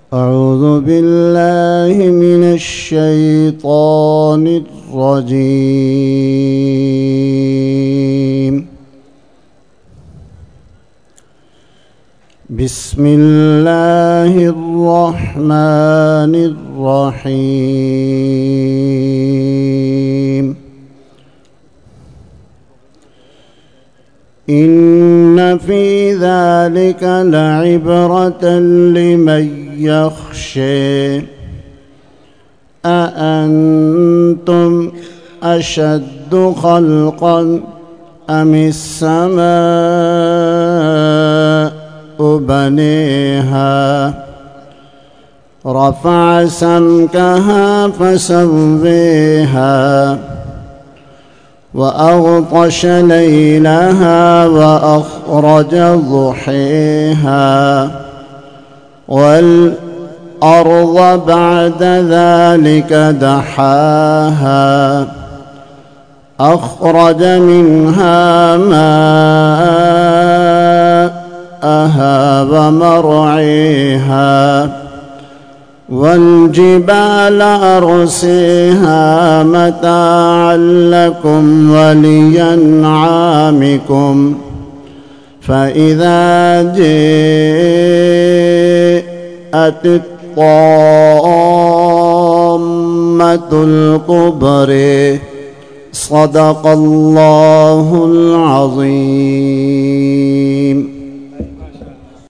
أعوذ بالله من الشيطان الرجيم. بسم الله الرحمن الرحيم. إن في ذلك لعبرة لمن يخشى أأنتم أشد خلقا أم السماء بنيها رفع سمكها فسويها وأغطش ليلها وأخرج ضحيها والأرض بعد ذلك دحاها أخرج منها ماءها ومرعيها والجبال أرسيها متاعا لكم ولأنعامكم فإذا جاءت الطامة الكبرى صدق الله العظيم.